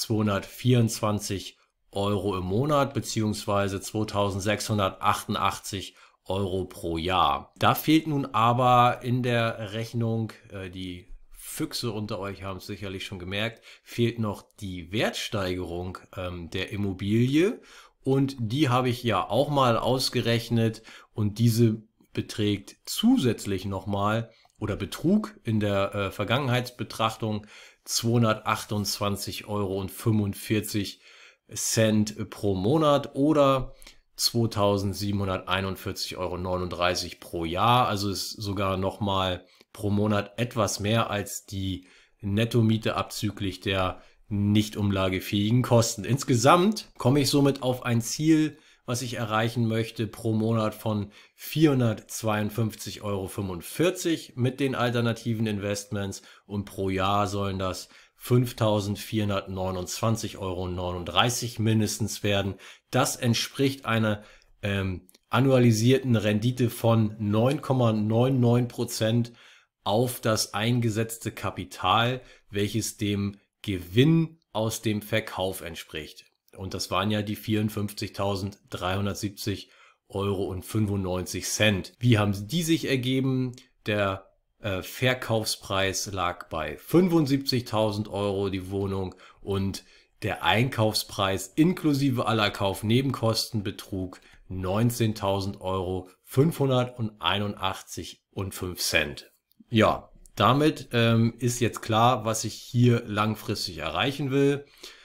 224 Euro im Monat beziehungsweise 2.688 Euro pro Jahr. Da fehlt nun aber in der Rechnung, die Füchse unter euch haben es sicherlich schon gemerkt, fehlt noch die Wertsteigerung der Immobilie, und die habe ich ja auch mal ausgerechnet, und diese beträgt zusätzlich nochmal oder betrug in der Vergangenheitsbetrachtung 228,45 Euro Cent pro Monat oder 2.741,39 € pro Jahr. Also ist sogar nochmal pro Monat etwas mehr als die Nettomiete abzüglich der nicht umlagefähigen Kosten. Insgesamt komme ich somit auf ein Ziel, was ich erreichen möchte, pro Monat von 452,45 € mit den alternativen Investments, und pro Jahr sollen das 5.429,39 € mindestens werden. Das entspricht einer annualisierten Rendite von 9,99% auf das eingesetzte Kapital, welches dem Gewinn aus dem Verkauf entspricht. Und das waren ja die 54.370,95 €. Wie haben die sich ergeben? Der Verkaufspreis lag bei 75.000 € die Wohnung, und der Einkaufspreis inklusive aller Kaufnebenkosten betrug 19.581,05 €. Ja, damit ist jetzt klar, was ich hier langfristig erreichen will.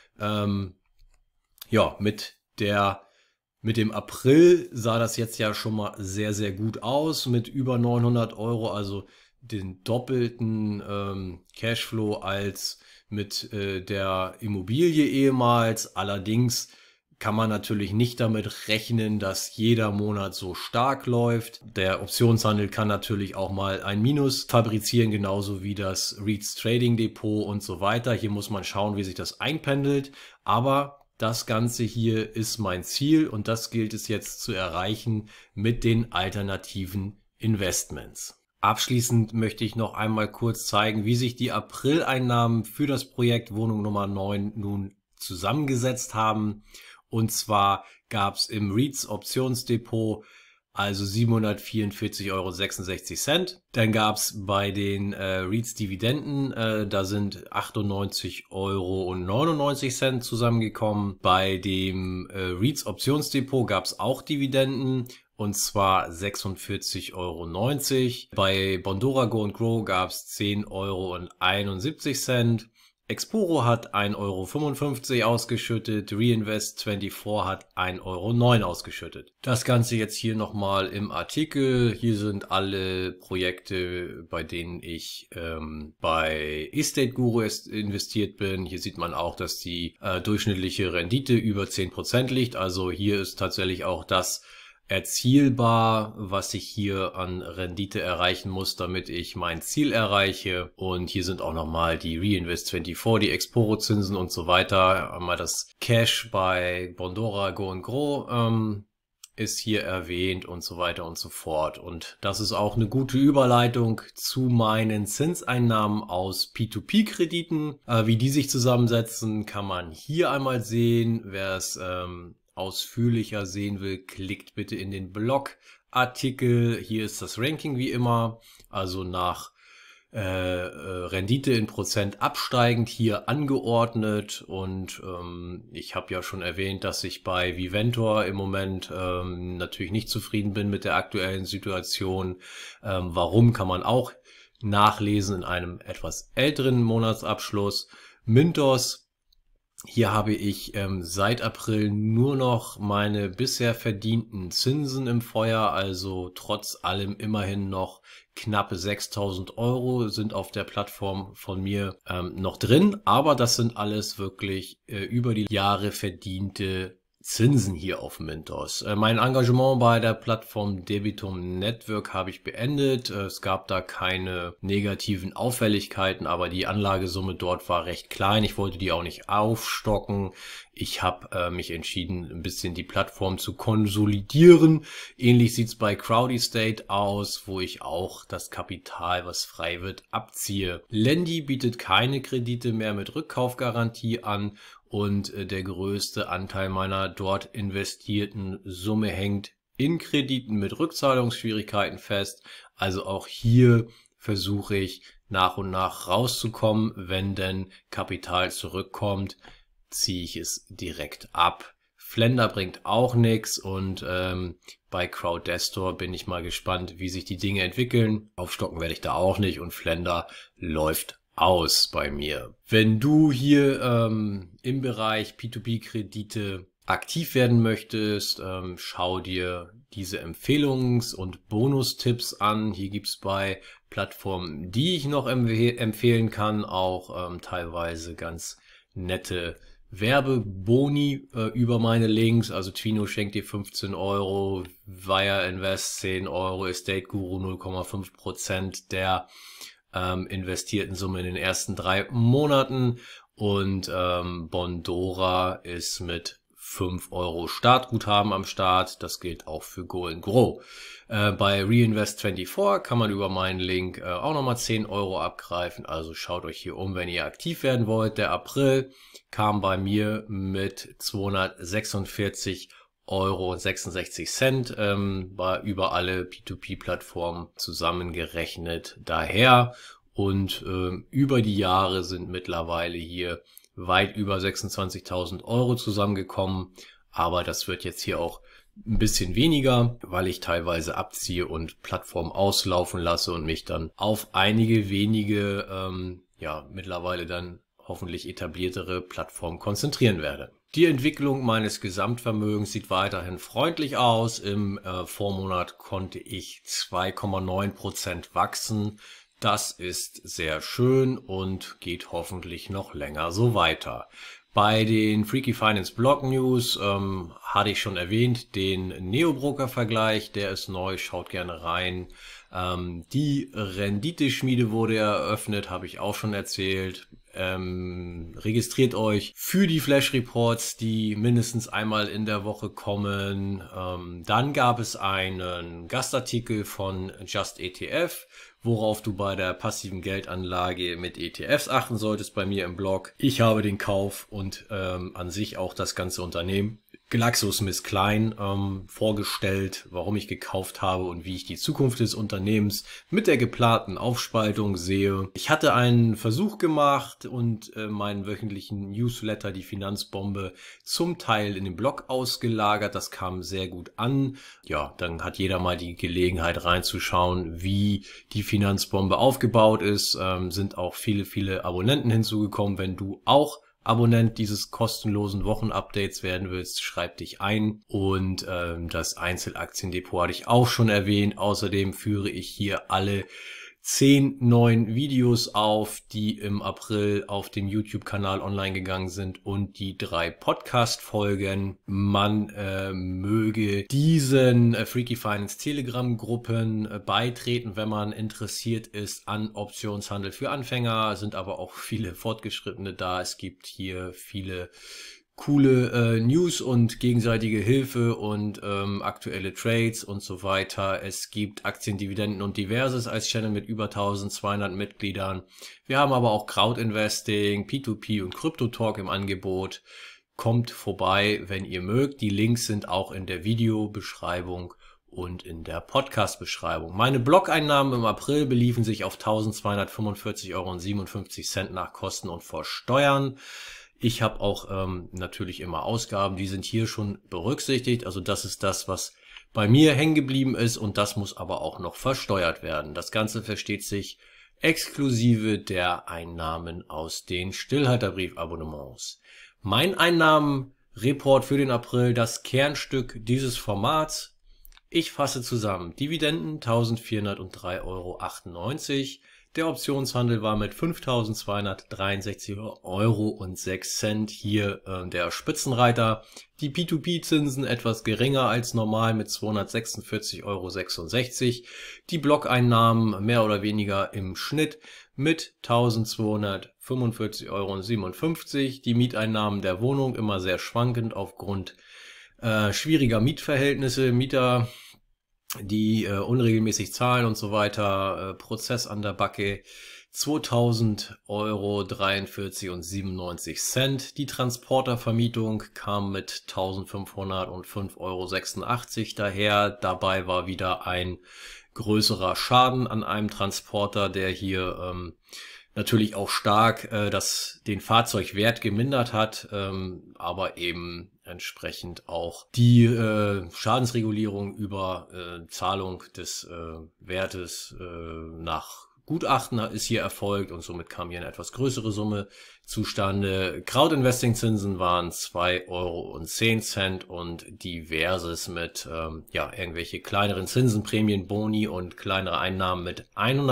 Ja, mit dem April sah das jetzt ja schon mal sehr, sehr gut aus, mit über 900 €, also den doppelten Cashflow als mit der Immobilie ehemals. Allerdings kann man natürlich nicht damit rechnen, dass jeder Monat so stark läuft. Der Optionshandel kann natürlich auch mal ein Minus fabrizieren, genauso wie das REITs Trading Depot und so weiter. Hier muss man schauen, wie sich das einpendelt. Aber das Ganze hier ist mein Ziel, und das gilt es jetzt zu erreichen mit den alternativen Investments. Abschließend möchte ich noch einmal kurz zeigen, wie sich die Aprileinnahmen für das Projekt Wohnung Nummer 9 nun zusammengesetzt haben. Und zwar gab es im REITs Optionsdepot also 744,66 €. Dann gab es bei den REITs Dividenden, da sind 98,99 € zusammengekommen. Bei dem REITs Optionsdepot gab es auch Dividenden, und zwar 46,90 €. Bei Bondora Go & Grow gab es 10,71 €. Exporo hat 1,55 € ausgeschüttet, Reinvest24 hat 1,09 € ausgeschüttet. Das Ganze jetzt hier nochmal im Artikel. Hier sind alle Projekte, bei denen ich bei Estate Guru investiert bin. Hier sieht man auch, dass die durchschnittliche Rendite über 10% liegt. Also hier ist tatsächlich auch das erzielbar, was ich hier an Rendite erreichen muss, damit ich mein Ziel erreiche. Und hier sind auch nochmal die Reinvest24, die Exporo-Zinsen und so weiter. Einmal das Cash bei Bondora Go & Grow ist hier erwähnt und so weiter und so fort. Und das ist auch eine gute Überleitung zu meinen Zinseinnahmen aus P2P-Krediten. Wie die sich zusammensetzen, kann man hier einmal sehen. Wer es ausführlicher sehen will, klickt bitte in den Blogartikel. Hier ist das Ranking wie immer, also nach Rendite in Prozent absteigend hier angeordnet. Und ich habe ja schon erwähnt, dass ich bei Viventor im Moment natürlich nicht zufrieden bin mit der aktuellen Situation. Warum, kann man auch nachlesen in einem etwas älteren Monatsabschluss. Mintos: Hier habe ich seit April nur noch meine bisher verdienten Zinsen im Feuer, also trotz allem immerhin noch knappe 6.000 € sind auf der Plattform von mir noch drin, aber das sind alles wirklich über die Jahre verdiente Zinsen hier auf Mintos. Mein Engagement bei der Plattform Debitum Network habe ich beendet. Es gab da keine negativen Auffälligkeiten, aber die Anlagesumme dort war recht klein. Ich wollte die auch nicht aufstocken. Ich habe mich entschieden, ein bisschen die Plattform zu konsolidieren. Ähnlich sieht es bei CrowdEstate aus, wo ich auch das Kapital, was frei wird, abziehe. Lendi bietet keine Kredite mehr mit Rückkaufgarantie an. Und der größte Anteil meiner dort investierten Summe hängt in Krediten mit Rückzahlungsschwierigkeiten fest. Also auch hier versuche ich nach und nach rauszukommen. Wenn denn Kapital zurückkommt, ziehe ich es direkt ab. Flender bringt auch nichts, und bei Crowdestor bin ich mal gespannt, wie sich die Dinge entwickeln. Aufstocken werde ich da auch nicht, und Flender läuft aus bei mir. Wenn du hier im Bereich P2P-Kredite aktiv werden möchtest, schau dir diese Empfehlungs- und Bonustipps an. Hier gibt's bei Plattformen, die ich noch empfehlen kann, auch teilweise ganz nette Werbeboni über meine Links. Also Twino schenkt dir 15 Euro, Wire Invest 10 Euro, Estate Guru 0,5% der investierten Summe in den ersten 3 Monaten und Bondora ist mit 5 Euro Startguthaben am Start. Das gilt auch für Go & Grow. Bei Reinvest24 kann man über meinen Link auch nochmal 10 Euro abgreifen. Also schaut euch hier um, wenn ihr aktiv werden wollt. Der April kam bei mir mit 246,66 Euro war über alle P2P-Plattformen zusammengerechnet daher. Und über die Jahre sind mittlerweile hier weit über 26.000 Euro zusammengekommen, aber das wird jetzt hier auch ein bisschen weniger, weil ich teilweise abziehe und Plattformen auslaufen lasse und mich dann auf einige wenige, mittlerweile dann hoffentlich etabliertere Plattformen konzentrieren werde. Die Entwicklung meines Gesamtvermögens sieht weiterhin freundlich aus. Im Vormonat konnte ich 2,9% wachsen. Das ist sehr schön und geht hoffentlich noch länger so weiter. Bei den Freaky Finance Blog News hatte ich schon erwähnt, den Neobroker-Vergleich, der ist neu, schaut gerne rein. Die Renditeschmiede wurde eröffnet, habe ich auch schon erzählt. Registriert euch für die Flash Reports, die mindestens einmal in der Woche kommen. Dann gab es einen Gastartikel von Just ETF, worauf du bei der passiven Geldanlage mit ETFs achten solltest bei mir im Blog. Ich habe den Kauf und an sich auch das ganze Unternehmen GlaxoSmithKline vorgestellt, warum ich gekauft habe und wie ich die Zukunft des Unternehmens mit der geplanten Aufspaltung sehe. Ich hatte einen Versuch gemacht und meinen wöchentlichen Newsletter, die Finanzbombe, zum Teil in den Blog ausgelagert. Das kam sehr gut an. Ja, dann hat jeder mal die Gelegenheit reinzuschauen, wie die Finanzbombe aufgebaut ist. Sind auch viele Abonnenten hinzugekommen. Wenn du auch Abonnent dieses kostenlosen Wochenupdates werden willst, schreib dich ein. Und das Einzelaktiendepot hatte ich auch schon erwähnt. Außerdem führe ich hier alle 10 neuen Videos auf, die im April auf dem YouTube-Kanal online gegangen sind und die 3 Podcast-Folgen. Man möge diesen Freaky Finance Telegram-Gruppen beitreten, wenn man interessiert ist an Optionshandel für Anfänger, sind aber auch viele Fortgeschrittene da. Es gibt hier viele coole News und gegenseitige Hilfe und aktuelle Trades und so weiter. Es gibt Aktien, Dividenden und Diverses als Channel mit über 1200 Mitgliedern. Wir haben aber auch Crowdinvesting, P2P und Crypto Talk im Angebot. Kommt vorbei, wenn ihr mögt. Die Links sind auch in der Videobeschreibung und in der Podcast-Beschreibung. Meine Blog-Einnahmen im April beliefen sich auf 1.245,57 Euro nach Kosten und vor Steuern. Ich habe auch natürlich immer Ausgaben, die sind hier schon berücksichtigt. Also das ist das, was bei mir hängen geblieben ist und das muss aber auch noch versteuert werden. Das Ganze versteht sich exklusive der Einnahmen aus den Stillhalterbriefabonnements. Mein Einnahmenreport für den April, das Kernstück dieses Formats. Ich fasse zusammen. Dividenden 1.403,98 Euro. Der Optionshandel war mit 5.263,06 Euro hier der Spitzenreiter. Die P2P-Zinsen etwas geringer als normal mit 246,66 Euro. Die Blockeinnahmen mehr oder weniger im Schnitt mit 1.245,57 Euro. Die Mieteinnahmen der Wohnung immer sehr schwankend aufgrund schwieriger Mietverhältnisse, Mieter die unregelmäßig zahlen und so weiter, Prozess an der Backe, 2.000 Euro 43,97 €. Die Transportervermietung kam mit 1.505,86 Euro daher. Dabei war wieder ein größerer Schaden an einem Transporter, der hier natürlich auch stark den Fahrzeugwert gemindert hat, aber eben entsprechend auch die Schadensregulierung über Zahlung des Wertes nach Gutachten ist hier erfolgt und somit kam hier eine etwas größere Summe zustande. Crowdinvesting-Zinsen waren 2,10 € und diverses mit irgendwelche kleineren Zinsen, Prämien, Boni und kleinere Einnahmen mit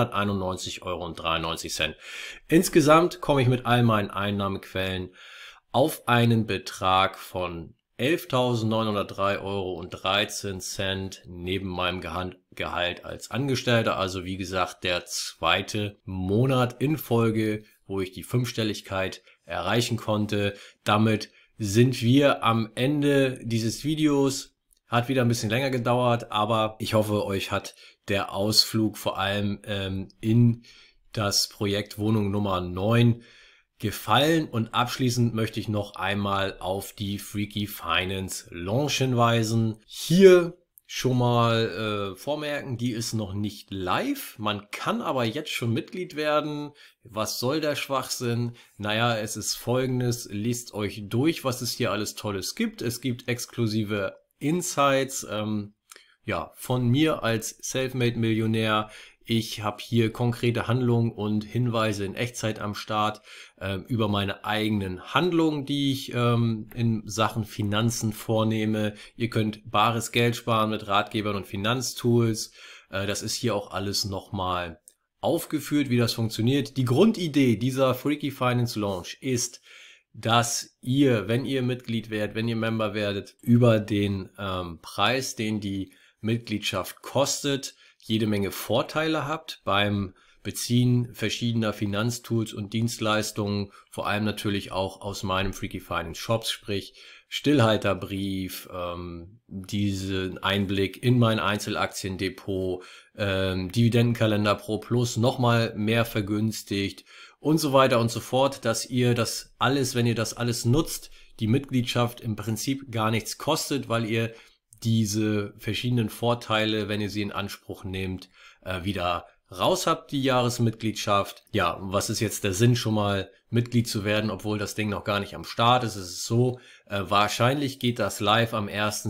191,93 €. Insgesamt komme ich mit all meinen Einnahmequellen auf einen Betrag von 11.903,13 € neben meinem Gehalt als Angestellter. Also wie gesagt, der zweite Monat in Folge, wo ich die Fünfstelligkeit erreichen konnte. Damit sind wir am Ende dieses Videos. Hat wieder ein bisschen länger gedauert, aber ich hoffe, euch hat der Ausflug vor allem in das Projekt Wohnung Nummer 9 gefallen. Und abschließend möchte ich noch einmal auf die Freaky Finance Lounge hinweisen. Hier schon mal vormerken, die ist noch nicht live. Man kann aber jetzt schon Mitglied werden. Was soll der Schwachsinn? Naja, es ist Folgendes. Lest euch durch, was es hier alles Tolles gibt. Es gibt exklusive Insights von mir als Selfmade-Millionär. Ich habe hier konkrete Handlungen und Hinweise in Echtzeit am Start über meine eigenen Handlungen, die ich in Sachen Finanzen vornehme. Ihr könnt bares Geld sparen mit Ratgebern und Finanztools. Das ist hier auch alles nochmal aufgeführt, wie das funktioniert. Die Grundidee dieser Freaky Finance Launch ist, dass ihr, wenn ihr Mitglied werdet, wenn ihr Member werdet, über den Preis, den die Mitgliedschaft kostet, jede Menge Vorteile habt beim Beziehen verschiedener Finanztools und Dienstleistungen, vor allem natürlich auch aus meinem Freaky Finance Shops, sprich Stillhalterbrief, diesen Einblick in mein Einzelaktiendepot, Dividendenkalender Pro Plus, nochmal mehr vergünstigt und so weiter und so fort, dass ihr das alles, wenn ihr das alles nutzt, die Mitgliedschaft im Prinzip gar nichts kostet, weil ihr diese verschiedenen Vorteile, wenn ihr sie in Anspruch nehmt, wieder raus habt, die Jahresmitgliedschaft. Ja, was ist jetzt der Sinn, schon mal Mitglied zu werden, obwohl das Ding noch gar nicht am Start ist? Es ist so, wahrscheinlich geht das live am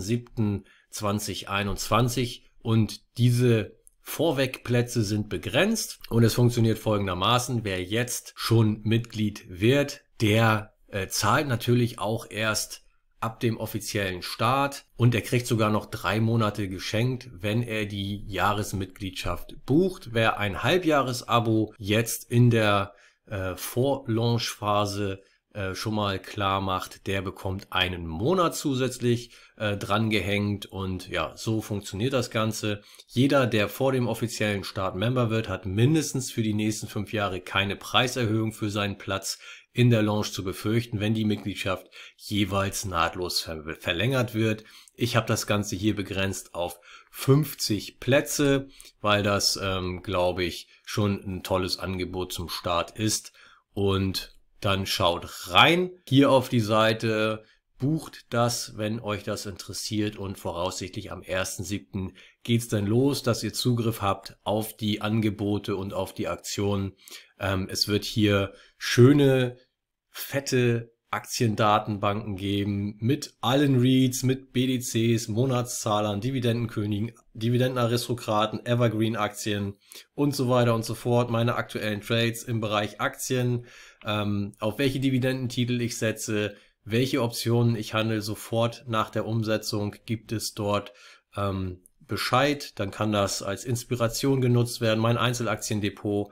1.7.2021 und diese Vorwegplätze sind begrenzt und es funktioniert folgendermaßen: Wer jetzt schon Mitglied wird, der zahlt natürlich auch erst ab dem offiziellen Start und er kriegt sogar noch 3 Monate geschenkt, wenn er die Jahresmitgliedschaft bucht. Wer ein Halbjahresabo jetzt in der Vor-Launch-Phase schon mal klar macht, der bekommt einen Monat zusätzlich dran gehängt und ja, so funktioniert das Ganze. Jeder, der vor dem offiziellen Start Member wird, hat mindestens für die nächsten 5 Jahre keine Preiserhöhung für seinen Platz in der Lounge zu befürchten, wenn die Mitgliedschaft jeweils nahtlos verlängert wird. Ich habe das Ganze hier begrenzt auf 50 Plätze, weil das, glaube ich, schon ein tolles Angebot zum Start ist. Und dann schaut rein hier auf die Seite, bucht das, wenn euch das interessiert, und voraussichtlich am 1.7. geht's dann los, dass ihr Zugriff habt auf die Angebote und auf die Aktionen. Es wird hier schöne, fette Aktiendatenbanken geben mit allen REITs, mit BDCs, Monatszahlern, Dividendenkönigen, Dividendenaristokraten, Evergreen-Aktien und so weiter und so fort. Meine aktuellen Trades im Bereich Aktien, auf welche Dividendentitel ich setze, welche Optionen ich handle, sofort nach der Umsetzung gibt es dort Bescheid. Dann kann das als Inspiration genutzt werden. Mein Einzelaktiendepot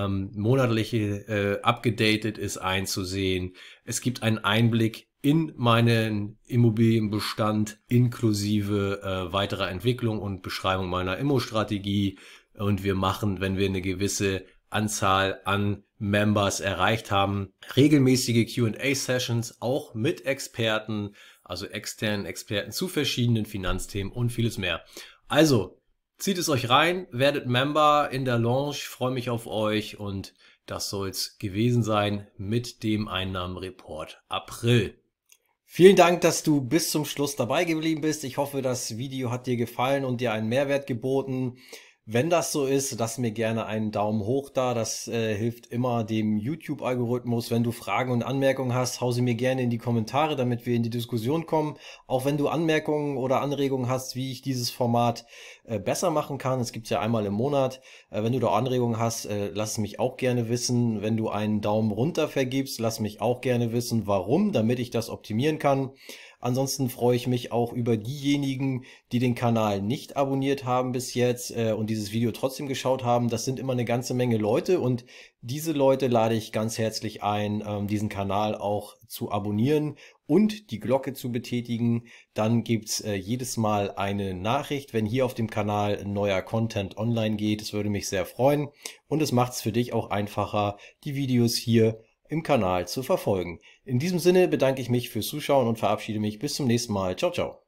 monatlich abgedatet ist einzusehen. Es gibt einen Einblick in meinen Immobilienbestand inklusive weiterer Entwicklung und Beschreibung meiner Immo-Strategie. Und wir machen, wenn wir eine gewisse Anzahl an Members erreicht haben, regelmäßige Q&A-Sessions, auch mit Experten, also externen Experten zu verschiedenen Finanzthemen und vieles mehr. Also, zieht es euch rein, werdet Member in der Lounge, freue mich auf euch, und das soll's gewesen sein mit dem Einnahmenreport April. Vielen Dank, dass du bis zum Schluss dabei geblieben bist. Ich hoffe, das Video hat dir gefallen und dir einen Mehrwert geboten. Wenn das so ist, lass mir gerne einen Daumen hoch da. Das hilft immer dem YouTube-Algorithmus. Wenn du Fragen und Anmerkungen hast, hau sie mir gerne in die Kommentare, damit wir in die Diskussion kommen. Auch wenn du Anmerkungen oder Anregungen hast, wie ich dieses Format besser machen kann. Es gibt ja einmal im Monat. Wenn du da Anregungen hast, lass es mich auch gerne wissen. Wenn du einen Daumen runter vergibst, lass mich auch gerne wissen, warum, damit ich das optimieren kann. Ansonsten freue ich mich auch über diejenigen, die den Kanal nicht abonniert haben bis jetzt und dieses Video trotzdem geschaut haben. Das sind immer eine ganze Menge Leute und diese Leute lade ich ganz herzlich ein, diesen Kanal auch zu abonnieren und die Glocke zu betätigen. Dann gibt's jedes Mal eine Nachricht, wenn hier auf dem Kanal neuer Content online geht. Es würde mich sehr freuen und es macht es für dich auch einfacher, die Videos hier im Kanal zu verfolgen. In diesem Sinne bedanke ich mich fürs Zuschauen und verabschiede mich bis zum nächsten Mal. Ciao, ciao.